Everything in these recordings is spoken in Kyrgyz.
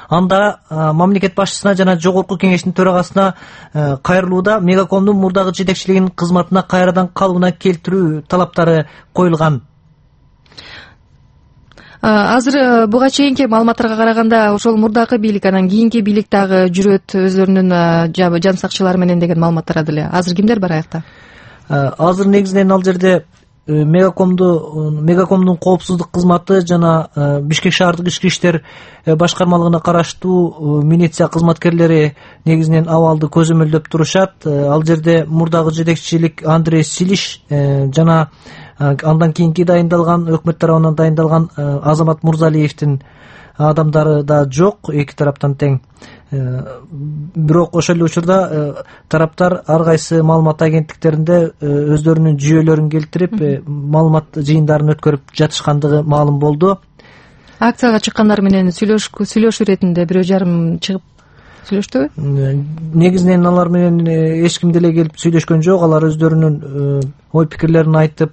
Анда мамлекет башчысына жана жогорку кеңештин төрагасына кайрылууда Мегакомдун мурдагы жетекчилигинин кызматына кайрадан калыбына келтирүү талаптары коюлган. Азыр буга чейинки маалыматтарга караганда ошол мурдакы бийлик анан кийинки бийлик дагы жүрөт өзлөрүнүн жан сакчылары менен деген маалымат тарады эле. Азыр кимдер бар аякта? Азыр негизинен ал жерде Мегакомдун коопсуздук кызматы жана Бишкек шаардык ички иштер башкармалыгына караштуу милиция кызматкерлери негизинен абалды көзөмөлдөп турушат. Ал жерде мурдагы жетекчилик Андрей Силиш жана андан кийинки дайындалган өкмөт тарабынан дайындалган Азамат Мурзалиевдин адамдары да жок, эки тараптан тең. Бирок ошол эле учурда тараптар ар кайсы маалымат агенттиктеринде өздөрүнүн жүйөлөрүн келтирип, маалымат жыйындарын өткөрүп жатышкандыгы маалым болду. Акцияга чыккандар менен сүйлөшүү иретинде бирөө жарым чыгып сүйлөштүбү? Негизинен алар менен эч ким деле келип сүйлөшкөн жок. Алар өздөрүнүн ой пикирлерин айтып,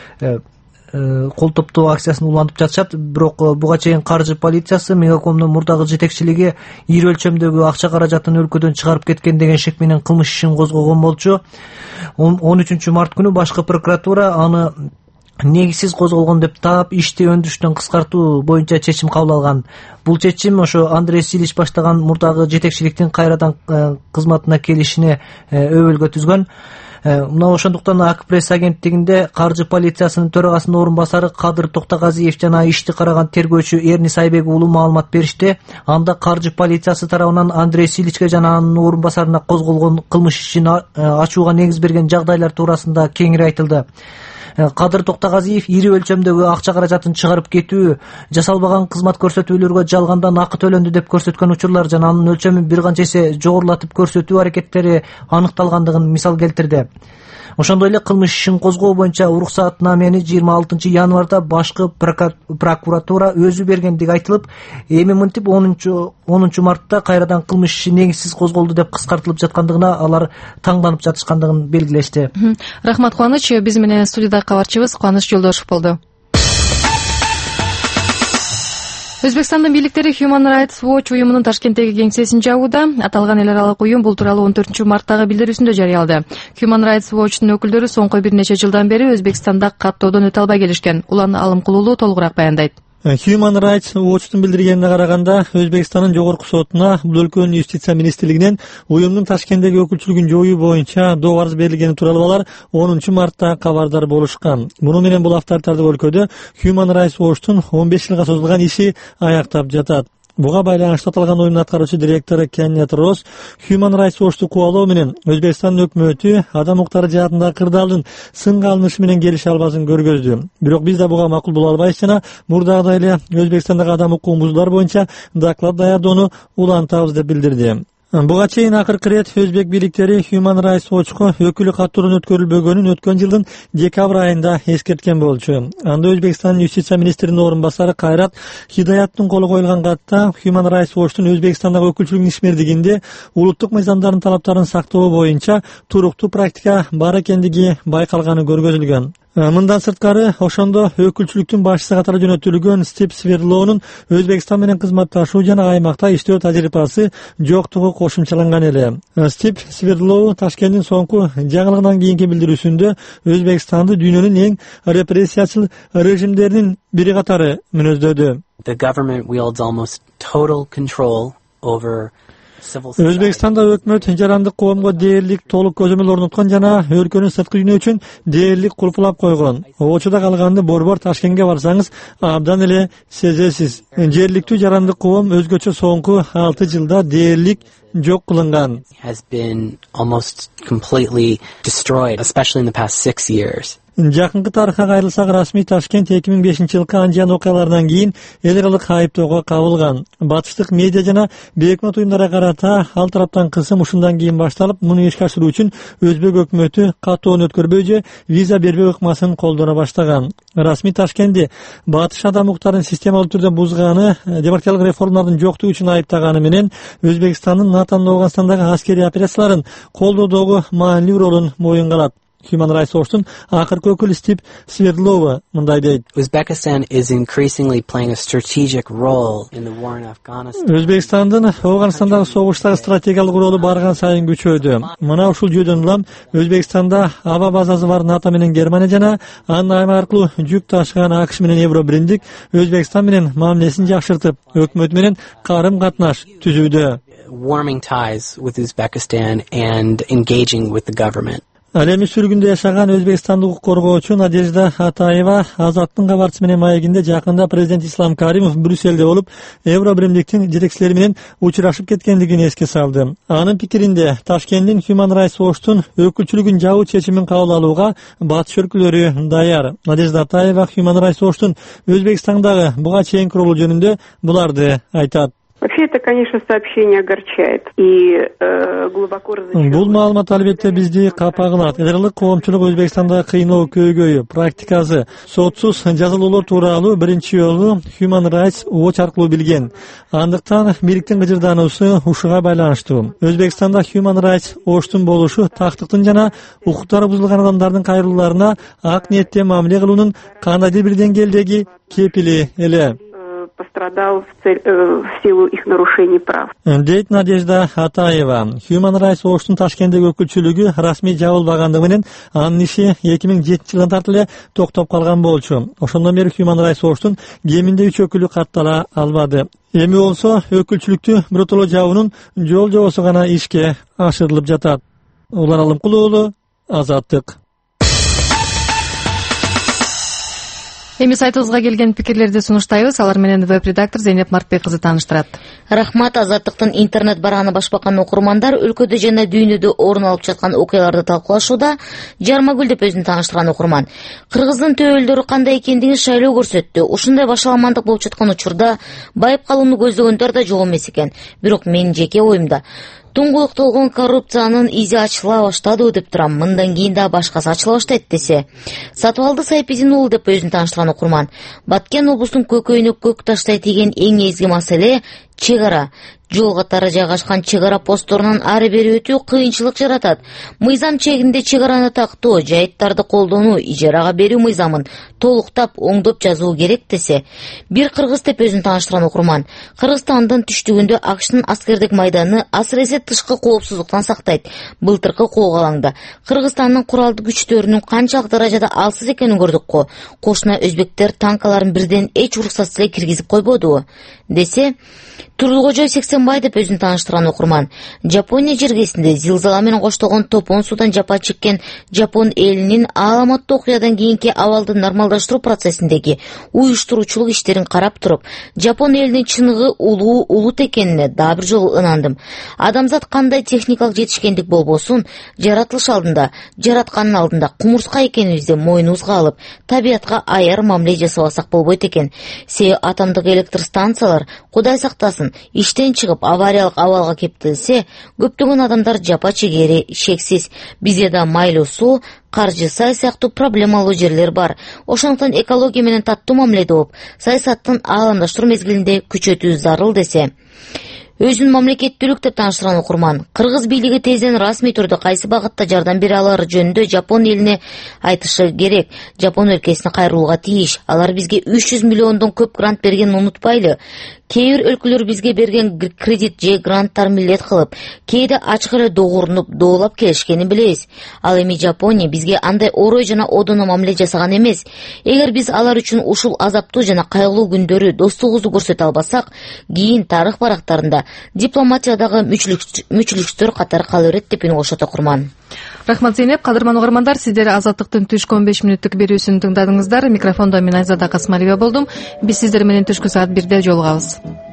кол топтоо акциясын улантып жатышат. Бирок буга чейин каржы полициясы Мегакомдун мурдагы жетекчилиги ири өлчөмдөгү акча каражатын өлкөдөн чыгарып кеткен деген шек менен кылмыш ишин козгогон болчу. 13-март күнү башкы прокуратура аны негизсиз козголгон деп таап, ишти өндүрүштөн кыскартуу боюнча чечим кабыл алган. Бул чечим ошо Андрей Силич баштаган мурдагы жетекчиликтин кайрадан кызматына келишине өбөлгө түзгөн. Мына ошондуктан АК пресс агенттигинде каржы полициясынын төрагасынын орун басары Кадыр Токтогазиев жана ишти караган тергөөчү Эрнис Айбек уулу маалымат беришти. Анда каржы полициясы тарабынан Андрей Силичке жана анын орун басарына козголгон кылмыш ишин ачууга негиз берген жагдайлар туурасында кеңири айтылды. Кадыр Токтогазиев ири өлчөмдөгү акча каражатын чыгарып кетүү, жасалбаган кызмат көрсөтүүлөргө жалгандан акы төлөндү деп көрсөткөн учурлар жана анын өлчөмүн бир канча эсе жогорулатып көрсөтүү аракеттери аныкталгандыгын мисал келтирди. Ошондой эле кылмыш ишин козгоо боюнча уруксаатнамени 26-январда башкы прокуратура өзү бергендиги айтылып, эми мынтип 10-мартта кайрадан кылмыш иши негизсиз козголду деп кыскартылып жаткандыгына алар таңданып жатышкандыгын белгилешти. Рахмат, Кубаныч. Биз менен студияда кабарчыбыз Кубаныч Жолдошов болду. Өзбекстандын бийликтери Human Rights Watch уюмунун Ташкенттеги кеңсесин жабууда. Аталган эл аралык уюм бул тууралуу 14-марттагы билдирүүсүндө жарыялады. Human Rights Watch'тун өкүлдөрү соңку бир нече жылдан бери Өзбекстанда каттоодон өтө албай келишкен. Улан Алымкулуулу толугураак баяндайт. Human Rights Watch'тун билдиргенине караганда, Өзбекстандын жогорку сотуна бул өлкөнүн юстиция министрлигинен уюмдун Ташкенттеги өкүлчүлүгүн жоюу боюнча доо арыз берилгени тууралуу алар 10-мартта кабардар болушкан. Муну менен бул авторитардык өлкөдө Human Rights Watch'тун 15 жылга созулган иши аяктап жатат. Буга байланыштуу аталган уюмдун аткаруучу директору Кеннет Росс Human Rights Watch'ту кубалоо менен Өзбекстандын өкмөтү адам укуктары жаатындагы кырдаалдын сынга алынышы менен келише албасын көргөздү. Бирок биз да буга макул боло албайбыз жана мурдагыдай эле Өзбекстандагы адам укугун бузуулар боюнча доклад даярдоону улантабыз деп билдирди. Буга чейин акыркы ирет өзбек бийликтери Human Rights Watch'ко өкүлү каттоодон өткөрүлбөгөнүн өткөн жылдын декабрь айында эскерткен болчу. Анда Өзбекстандын юстиция министринин орун басары Кайрат Хидаяттын колу коюлган катта Human Rights Watch'тун Өзбекстандагы өкүлчүлүгүнүн ишмердигинде улуттук мыйзамдардын талаптарын сактоо боюнча туруктуу практика бар экендиги байкалганы көргөзүлгөн. Мындан сырткары, ошондо өкүлчүлүктүн башчысы катары жөнөтүлгөн Стип Свердлоонун Өзбекстан менен кызматташуу жана аймакта иштөө тажрыйбасы жоктугу кошумчаланган эле. Стип Свердлоо Ташкенттин соңку жаңылыгынан кийинки билдирүүсүндө Өзбекстанды дүйнөнүн эң репрессиячыл режимдеринин бири катары мүнөздөдү. The government wields almost total control over Өзбекстанда өкмөт жарандык коомго дээрлик толук көзөмөл орноткон жана өлкөнүн сырткы дүйнө үчүн дээрлик кулпулап койгон. Очуда калганды борбор Ташкентке барсаңыз абдан эле сезесиз. Жергиликтүү жарандык коом өзгөчө соңку 6 жылда дээрлик жок кылынган. Has been almost completely destroyed, especially in the past 6 years. Жакынкы тарыхка кайрылсак, расмий Ташкент 2005-жылкы Анжан окуяларынан кийин эл аралык айыптоого кабылган. Батыштык медиа жана бейөкмөт уюмдарга карата ал тараптан кысым ушундан кийин башталып, муну ишке ашыруу үчүн Өзбек өкмөтү каттоон өткөрбөй же виза бербөө ыкмасын колдоно баштаган. Расмий Ташкентти батыш адам укуктарын системалуу түрдө бузганы, демократиялык реформалардын жоктугу үчүн айыптаганы менен Өзбекстандын НАТО-Афганистандагы аскерий операцияларын колдоодогу маанилүү ролун моюнга алат. Human Rights Watchtун акыркы өкүлү Стив Свердлова мындай дейт. Uzbekistan is increasingly playing a strategic role in the war in Afghanistan. Өзбекстандын Афганистандагы согуштагы стратегиялык ролу барган сайын күчөйдү. Мына ушул жүйдөн улам Өзбекстанда аба базасы бар НАТО менен Германия жана анын аймак аркылуу жүк ташыган АКШ менен Евро биримдик Өзбекстан менен мамилесин жакшыртып, өкмөт менен карым-катнаш түзүүдө. Warming ties with Uzbekistan and engaging with the government. Ал эми сүргүндө жашаган өзбекстандык укук коргоочу Надежда Атаева Азаттын кабарчысы менен маегинде жакында президент Ислам Каримов Брюссельде болуп, Евро биримдиктин жетекчилери менен учурашып кеткендигин эске салды. Анын пикиринде Ташкенттин Human Rights Watchtун өкүлчүлүгүн жабуу чечимин кабыл алууга батыш өлкөлөрү даяр. Надежда Атаева Human Rights Watchtун Өзбекстандагы буга чейинки ролу жөнүндө буларды айтат. Вообще это, конечно, сообщение огорчает и глубоко разочаровывает. Бул маалымат албетте бизди капа кылат. Эдерлик коомчулук Өзбекстанда кыйноо көйгөйү, практикасы, сотсуз жазалоолор тууралуу биринчи жолу Human Rights Watch аркылуу билген. Андыктан бийликтин кыжырдануусу ушуга байланыштуу. Өзбекстанда Human Rights Watchtун болушу тактыктын жана укуктары бузулган адамдардын кайрылууларына ак ниеттен мамиле кылуунун кандайдыр бир деңгээлдеги кепили эле. Пострадал в силу их нарушений прав. Дейт Надежда Атаева. Human Rights Watchtун Ташкенттеги өкүлчүлүгү расмий жабылбагандыгы менен анын иши 2007 жылдан тартып эле токтоп калган болчу. Ошондон бери Human Rights Watchtун кеминде 3 өкүлү каттала албады. Эми болсо өкүлчүлүктү биротоло жабуунун жол жобосу гана ишке ашырылып жатат. Улан Алымкул уулу, Азаттык. Эми сайтыбызга келген пикирлерди сунуштайбыз. Алар менен веб-редактор Зейнеп Мартбек кызы тааныштырат. Рахмат. Азаттыктын интернет бараны башбакан окурмандар өлкөдө жана дүйнөдө орун алып жаткан окуяларды талкуулашууда. Жармагүл деп өзүн тааныштырган окурман. Кыргыздын төбөлдөрү кандай экендигин шайлоо көрсөттү. Ушундай башаламандык болуп жаткан учурда байып калууну көздөгөндөр да жок эмес экен. Бирок менин жеке оюмда туңгулуктолгон коррупциянын изи ачыла баштады деп турам. Мындан кийин да башкасы ачыла баштайт десе. Сатыбалды Сайпизин уулу деп өзүн тааныштырган окурман. Баткен облустун көкөйүнө көк таштай тийген эң эзги маселе чек ара. Жол катары жайгашкан чек ара постторунан ары бери өтүү кыйынчылык жаратат. Мыйзам чегинде чек араны тактоо, жайыттарды колдонуу, ижарага берүү мыйзамын толуктап, оңдоп жазуу керек десе. Бир кыргыз деп өзүн тааныштырган окурман. Кыргызстандын түштүгүндө АКШтын аскердик майданы асыресе тышкы коопсуздуктан сактайт. Былтыркы коогалаңда Кыргызстандын куралдуу күчтөрүнүн канчалык даражада алсыз экенин көрдүк го. Кошуна өзбектер танкаларын бирден эч уруксатсыз эле киргизип койбодубу десе. Турлукожой Сексенбай деп өзүн тааныштырган окурман. Жапония жергесинде зилзала менен коштолгон топон суудан жапа чеккен Жапон элинин аламаттуу окуядан кийинки абалды нормалдаштыруу процессиндеги уюштуруучулук иштерин карап туруп, Жапон элинин чыныгы улут экенине дагы бир жолу ынандым. Адамзат кандай техникалык жетишкендик болбосун, жаратылыш алдында, жараткандын алдында кумурска экенибизди мойнубузга алып, табиятка аяр мамиле жасабасак болбойт экен. Себеби атомдук электр станциялар, Кудай сактасын, иштен чыгып авариялык абалга кептелсе, көптөгөн адамдар жапа чегери шексиз. Бизде да майлуу суу, каржы сай сыяктуу проблемалуу жерлер бар. Ошондуктан экология менен таттуу мамиледе болуп, саясаттын ааламдаштыруу мезгилинде күчөтүү зарыл десе. Өзүн мамлекеттүүлүк деп тааныштырган окурман. Кыргыз бийлиги тезден расмий түрдө кайсы багытта жардам бере алары жөнүндө Жапон элине айтышы керек. Жапон өлкөсүнө кайрылууга тийиш. Алар бизге 300 миллиондон көп грант бергенин унутпайлы. Кээ бир өлкөлөр бизге берген кредит же гранттар милдет кылып, кээде ачык эле догурунуп, доолап келишкенин билебиз. Ал эми Жапония бизге андай орой жана одоно мамиле жасаган эмес. Эгер биз алар үчүн ушул азаптуу жана кайгылуу күндөрү достугубузду көрсөтө албасак, кийин тарых барактарында дипломатиядагы мүчүлүктөр катары кала берет деп үн кошот окурман. Рахмат Зейнеп. Кадырман угармандар, сиздер Азаттыктын түшкү 15 мүнөттүк берүүсүн тыңдадыңыздар. Микрофондо мен Айзада Касмалиева болдум. Биз сиздер менен түшкү саат 1-де жолугабыз.